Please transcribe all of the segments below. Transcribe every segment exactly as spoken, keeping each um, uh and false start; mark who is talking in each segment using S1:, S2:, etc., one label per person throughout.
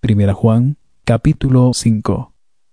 S1: Primera Juan, capítulo cinco.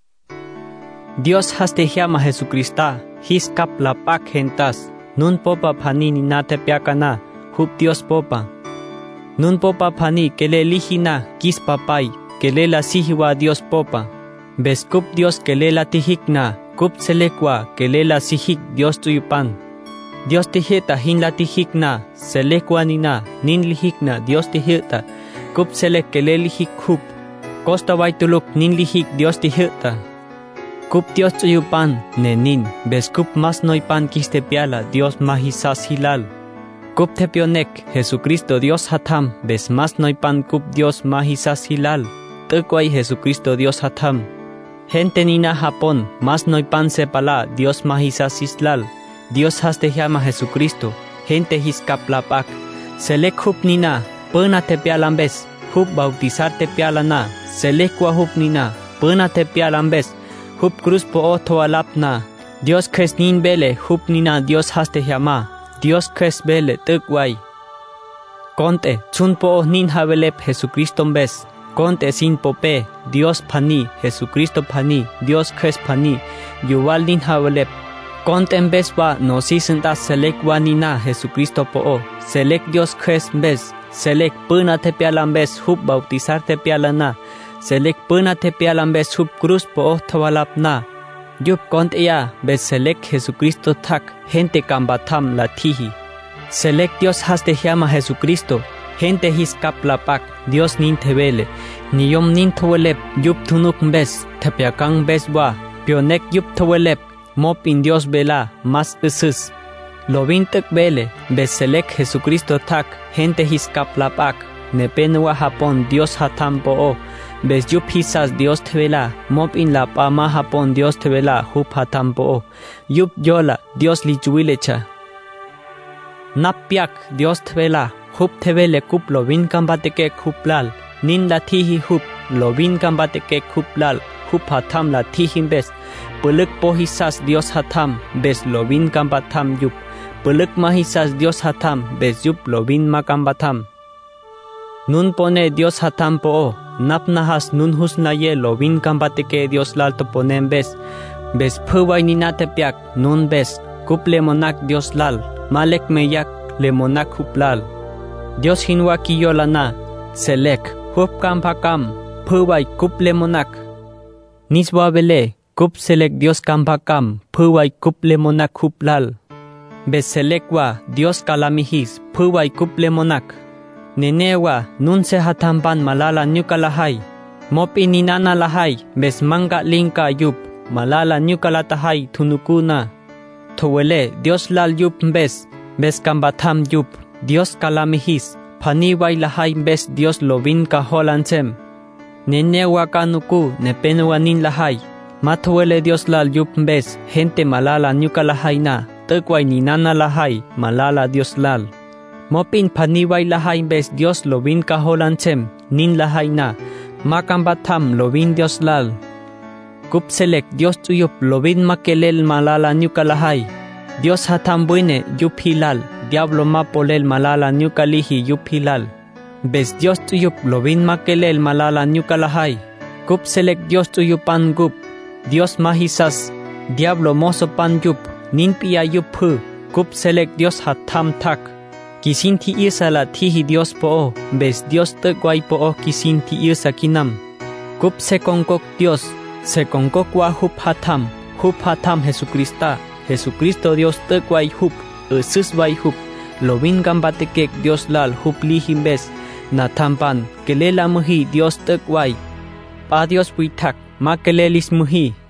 S2: Dios haste llama Jesucrista, his cap la pak gentas, nun popa pani ni nate piakana, hup Dios popa. Nun popa pani que le ligina, kis papay, que le la sihiwa Dios popa. Beskup Dios que le la tijikna, kup selekwa, que le la sihik Dios tuyupan. Dios tijeta hin la tijikna, selekwa nina, nin lijikna, Dios tijeta, kup selek que le lijik hup. Costa baituluk nin lijik Dios tijeta. Kup Dios tuyupan, nenin, beskup mas noipan kiste piala, Dios mahisas hilal. Kup tepionek, Jesucristo Dios hatam, bes mas noipan kup Dios mahisas hilal. Tekway Jesucristo Dios hatam. Gente nina Japón, mas noipan sepala, Dios mahisas islal. Dios haste llama Jesucristo, gente hiskaplapak. Selek hup nina, pena tepialambes, hup bautizar tepialana. Selek wa hup nina, pena tepialambes, hup cruz po oto alapna. Dios kres nin bele, hup nina Dios haste llama. Dios kres bele, tekway. Conte, chun po nin habelep Jesucristo mbes. Conte sin pope, Dios pani, Jesucristo pani, Dios kres pani, yuval nin habelep. Conte en vez wa no si sentas selek wa nina Jesucristo po, selek Dios kres mbes, selek pena tepialambes, hup bautizar tepialana, selek pena tepialambes, hup cruz po tawalapna. Yup conte ya, bes selek Jesucristo tak, gente kambatam la tihi. Selek Dios haste llama Jesucristo, gente hiskaplapak, Dios nin tebele, niyom nin tawelep, yup tunuk mbes, tepiakang bes wa, pionek yup tawelep, mop in Dios vela, mas isis. Lobintek bele, bes selek Jesucristo tak, gente hiskaplapak, nepenwa Japón, Dios hatam po, bes yup hisas Dios tevela, mop in la pama Japón, Dios tevela, hup hatam po, yup yola, Dios lichuilecha. Napiak, Dios tevela, hup tevele kup lobin kambateke kuplal, nin la tihi hup, lobin kambateke kuplal, hup hatam la tihin bes, peluk pohisas Dios hatam, bes lobin kambatam yup, peluk mahisas Dios hatam, bes yup lobin makambatam. Nun pone Dios hatam po, nap nahas nun husnaye lobin kambateke Dios lal to ponen bes, bes puway ninate piak, nun bes, kup lemonak Dios lal, malek meyak lemonak huplal. Dios hinwa kiyolana, selek, hup kampakam, puway kup lemonak. Niswa bele, kup selek Dios kampakam, puway kup lemonak huplal. Bes selekwa Dios kalamihis, puway kup lemonak. Nenewa, nun se hatampan malala nyukalahay. Mop ininana lahay, bes manga linka yup, malala nyukalatahay tunukuna. Towele, Dios lal yup bes, bes kambatam yup, Dios kalamihis, paniway lahay bes Dios lobin kaholansem. Nenewa kanuku, nepenwa nin lahay. Matowele Dios lal yup bes, gente malala nyukalahay na, tekway ninana lahay, malala Dios lal. Mopin paniway lahay bes Dios lobin kaholansem, nin lahay na, makambatam lobin Dios lal. Kup selek Dios tuyup lobin makelel malala nyukalahay. Dios hatam buene yup hilal, diablo mapolel malala nyukalihi yup hilal. Bes Dios tuyup lobin makelel malala nyukalahay. Kup selek Dios tuyupan gup, Dios mahisas, diablo moso pan yup, nin pia yup hu, kup selek Dios hatam tak. Kisinti isa la tihi Dios po, bes Dios tekway po kisinti isa kinam. Kup se kongkok Dios, se kongkok wa hup hatam, hup hatam Jesucrista, Jesucristo Dios tekway hup, ususway hup, lobin gambatekek Dios lal hup lihim bes, natampan, kelela muhi Dios tekway. Pa Dios buitak, makelelis muhi,